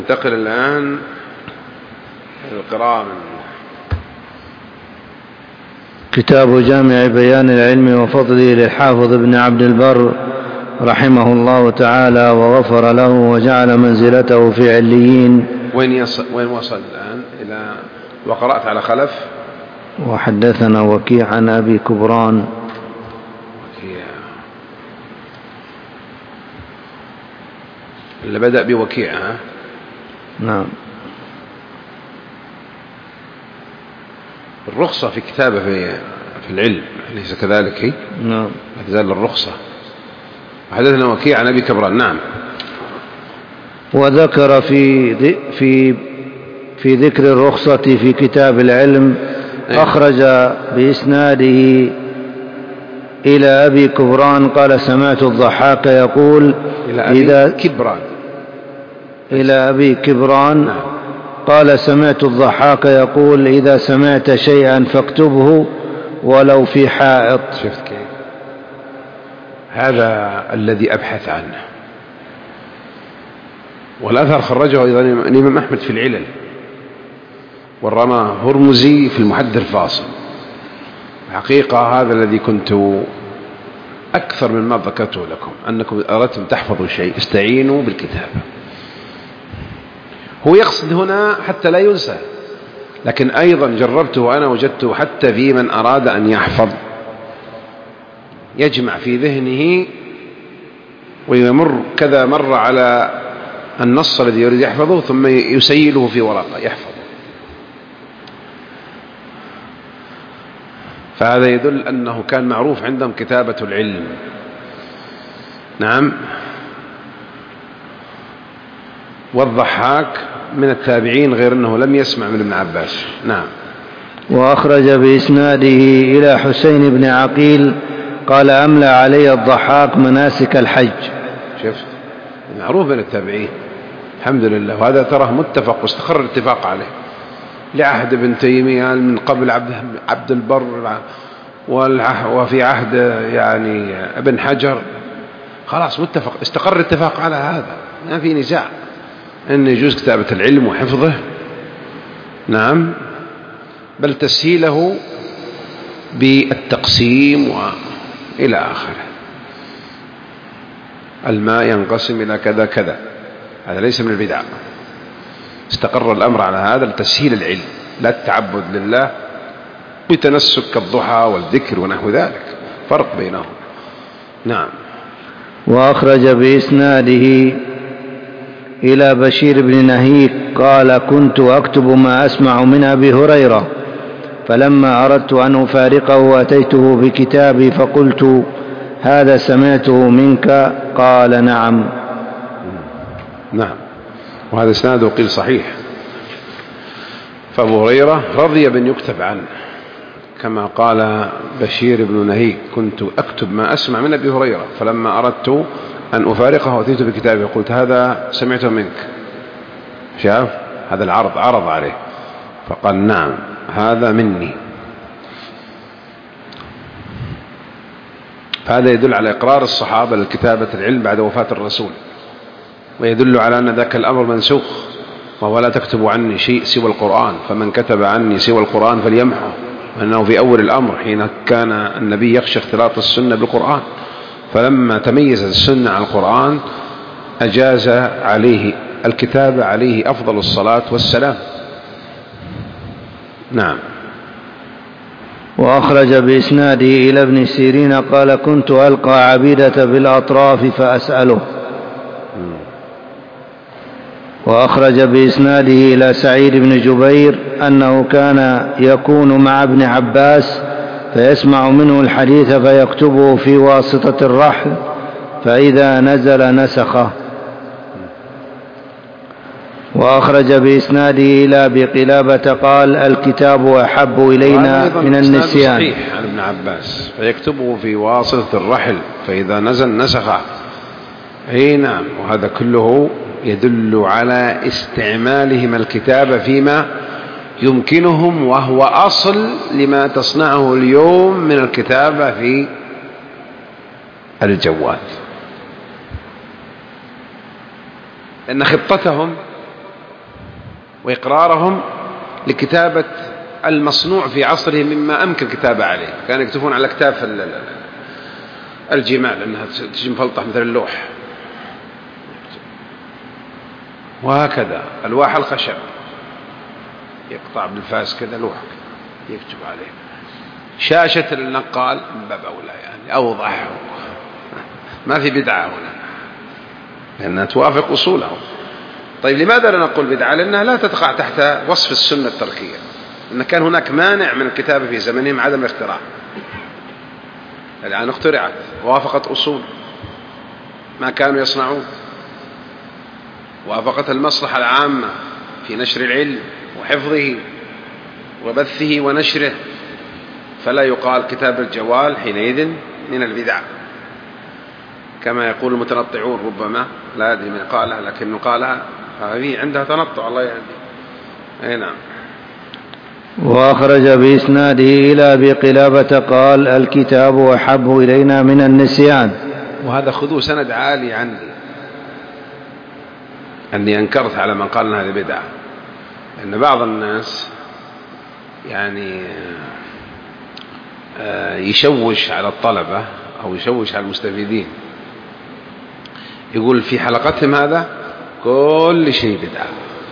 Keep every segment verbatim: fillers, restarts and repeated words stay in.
ننتقل الآن القراءة من كتاب جامع بيان العلم وفضله للحافظ ابن عبد البر رحمه الله تعالى وغفر له وجعل منزلته في عليين. وين يصل وين وصل الآن؟ إلى وقرأت على خلف. وحدثنا وكيع عن أبي كبران. وكيع اللي بدأ بوكيع. ها؟ نعم. الرخصة في كتابة في في العلم ليس كذلك؟ هي نعم. هتزال الرخصة. حدثنا وكيع عن أبي كبران. نعم. وذكر في في في ذكر الرخصة في كتاب العلم أخرج بإسناده إلى أبي كبران قال سمعت الضحاك يقول إلى أبي إذا كبران إلى أبي كبران قال سمعت الضحاك يقول إذا سمعت شيئا فاكتبه ولو في حائط. شفت كيف؟ هذا الذي أبحث عنه. والأثر خرجه أيضا الإمام أحمد في العلل، والرمى هرمزي في المحدث الفاصل. حقيقة هذا الذي كنت أكثر مما ذكرته لكم، أنكم أردتم تحفظوا شيء استعينوا بالكتابة. هو يقصد هنا حتى لا ينسى، لكن أيضا جربته وأنا وجدته حتى في من أراد أن يحفظ يجمع في ذهنه ويمر كذا مرة على النص الذي يريد يحفظه ثم يسيله في ورقة يحفظه. فهذا يدل أنه كان معروف عندهم كتابة العلم. نعم. والضحاك من التابعين غير أنه لم يسمع من ابن عباس. نعم. وأخرج بإسناده إلى حسين بن عقيل قال أملى علي الضحاك مناسك الحج. شفت؟ معروف من التابعين الحمد لله. وهذا تراه متفق واستقر الاتفاق عليه لعهد ابن تيمية من قبل عبد البر، وفي عهد يعني ابن حجر. خلاص متفق استقر الاتفاق على هذا، ما في نزاع أن يجوز كتابة العلم وحفظه. نعم. بل تسهيله بالتقسيم وإلى آخره. الماء ينقسم إلى كذا كذا، هذا ليس من البدع. استقر الأمر على هذا لتسهيل العلم لا التعبد لله بتنسك كالضحى والذكر ونحو ذلك، فرق بينهم. نعم. وأخرج بإسناده إلى بشير بن نهيك قال كنت أكتب ما أسمع من أبي هريرة، فلما أردت أن أفارقه أتيته بكتابي فقلت هذا سمعته منك، قال نعم. نعم. وهذا إسناده قيل صحيح. فأبو هريرة رضي بأن يكتب عنه كما قال بشير بن نهيك كنت أكتب ما أسمع من أبي هريرة، فلما أردت أن أفارقه أتيت بكتابي قلت هذا سمعته منك. شاف هذا العرض عرض عليه فقال نعم هذا مني. فهذا يدل على إقرار الصحابة لكتابة العلم بعد وفاة الرسول، ويدل على أن ذاك الأمر منسوخ، وهو لا تكتب عني شيء سوى القرآن، فمن كتب عني سوى القرآن فليمحه. وأنه في أول الأمر حين كان النبي يخشى اختلاط السنة بالقرآن، فلما تميزت السنة عن القرآن أجاز عليه الكتابة عليه أفضل الصلاة والسلام. نعم. وأخرج بإسناده إلى ابن سيرين قال كنت ألقى عبيدة بالأطراف فأسأله. وأخرج بإسناده إلى سعيد بن جبير أنه كان يكون مع ابن عباس فيسمع منه الحديث فيكتبه في واسطة الرحل، فإذا نزل نسخه. وأخرج بإسناده إلى أبي قلابة قال الكتاب أحب إلينا من النسيان. صحيح عن ابن عباس فيكتبه في واسطة الرحل فإذا نزل نسخه. أي نعم. وهذا كله يدل على استعمالهم الكتابة فيما يمكنهم، وهو أصل لما تصنعه اليوم من الكتابة في الجوال. لأن خطتهم وإقرارهم لكتابة المصنوع في عصرهم مما أمكن كتابة عليه. كانوا يكتبون على أكتاف الجمال أنها تجي مفلطح مثل اللوح، وهكذا ألواح الخشب يقطع بالفاس كذا لوح يكتب عليه. شاشة النقال من باب أولى، يعني أوضح، ما في بدعة هنا لأنها توافق أصوله. طيب لماذا لا نقول بدعة؟ لأنها لا تقع تحت وصف السنة التركية، أن كان هناك مانع من الكتابة في زمنهم عدم الاختراع. الآن اخترعت ووافقت أصول ما كانوا يصنعون، وافقت المصلحة العامة في نشر العلم وحفظه وبثه ونشره، فلا يقال كتاب الجوال حينئذ من البدع كما يقول المتنطعون. ربما لا أدري من قالها، لكن قالها هذه عندها تنطع، الله يهدي. أي نعم. وأخرج بإسناده إلى أبي قلابة قال: الكتاب أحب إلينا من النسيان. وهذا خذوه سند عالي عندي، أني أنكرت على من قال أن هذه بدعة، لأن بعض الناس يعني يشوش على الطلبة أو يشوش على المستفيدين، يقول في حلقتهم هذا كل شيء بدعة.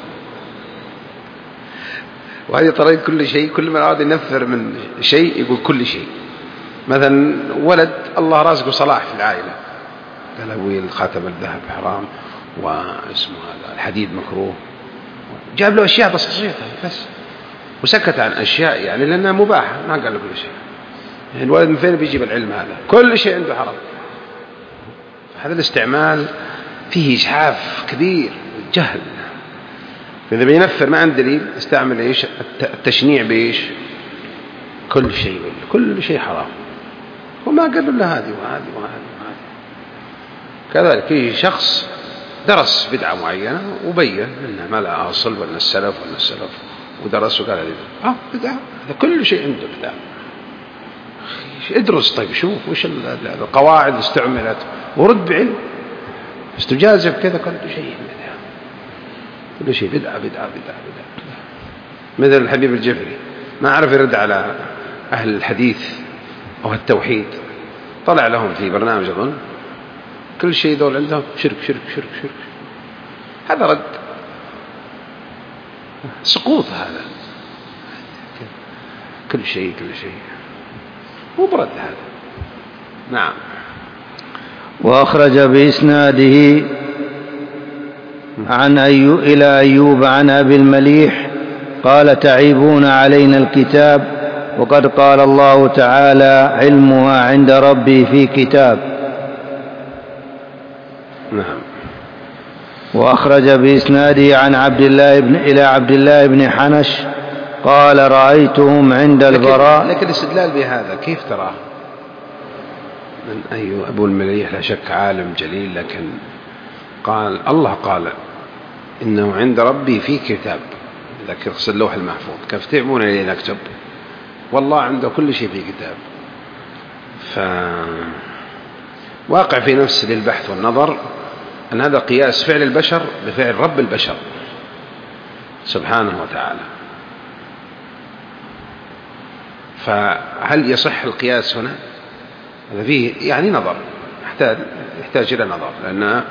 وهذه طريقة كل شيء، كل ما أراد ينفر من شيء يقول كل شيء. مثلا ولد الله رازقه صلاح في العائلة، قال أبوي الخاتم الذهب حرام واسمه هذا الحديد مكروه، جاب له أشياء بسيطة بس، وسكت عن أشياء يعني لأنها مباحة، ما قال له كل شيء. يعني الولد من فين بيجيب العلم هذا؟ كل شيء عنده حرام. هذا الاستعمال فيه إجحاف كبير، جهل. فإذا بينفر ما عنده دليل استعمل إيش؟ التشنيع بإيش؟ كل شيء كل شيء حرام، وما قال له هذه وهذه وهذه وهذه. كذلك في شخص درس بدعة معينة وبين أنها ما لها أصل، وأن السلف وأن السلف، ودرس وقال هذه آه بدعة، كل شيء عنده بدعة. ادرس طيب، شوف وش القواعد اللي استعملت ورد بعلم، استجازف كذا كل شيء بدعة، كل شيء بدعة بدعة بدعة بدعة. مثل الحبيب الجفري ما عرف يرد على أهل الحديث أو التوحيد، طلع لهم في برنامج أظن كل شيء ذول عندهم شرك شرك شرك شرك. هذا رد سقوط، هذا كل شيء كل شيء مو برد هذا. نعم. وأخرج بإسناده عن أيوب إلى أيوب عن أبي المليح قال: تعيبون علينا الكتاب وقد قال الله تعالى: علمها عند ربي في كتاب. نعم. وأخرج بإسناده عن عبد الله بن إلى عبد الله بن حنش قال: رأيتهم عند البراء. لكن الاستدلال بهذا كيف تراه؟ من أيوب أبو المليح لا شك عالم جليل، لكن قال الله قال إنه عند ربي في كتاب، ذاك يقصد اللوح المحفوظ، كيف تعبون لي نكتب؟ والله عنده كل شيء في كتاب. فواقع في نفس للبحث والنظر أن هذا قياس فعل البشر بفعل رب البشر سبحانه وتعالى. فهل يصح القياس هنا؟ هذا فيه يعني نظر، يحتاج يحتاج إلى نظر، لأن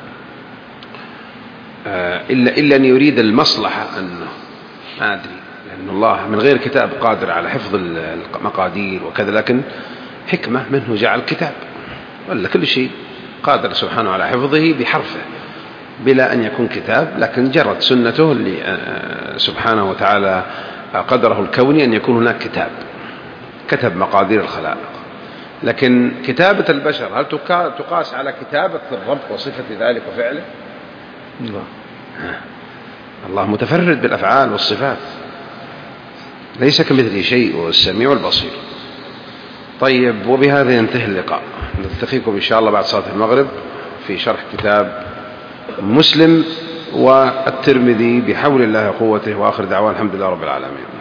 إلا إلا أن يريد المصلحة أنه ما أدري، لأن الله من غير كتاب قادر على حفظ المقادير وكذا، لكن حكمة منه جعل كتاب، ولا كل شيء قادر سبحانه على حفظه بحرفه بلا أن يكون كتاب، لكن جرت سنته اللي سبحانه وتعالى قدره الكوني أن يكون هناك كتاب كتب مقادير الخلائق. لكن كتابة البشر هل تقاس على كتابة الرب وصفة ذلك وفعله؟ الله الله متفرد بالأفعال والصفات، ليس كمثله شيء، والسميع والبصير. طيب، وبهذا ينتهي اللقاء. نلتقيكم إن شاء الله بعد صلاة المغرب في شرح كتاب مسلم والترمذي بحول الله وقوته، وآخر دعوان الحمد لله رب العالمين.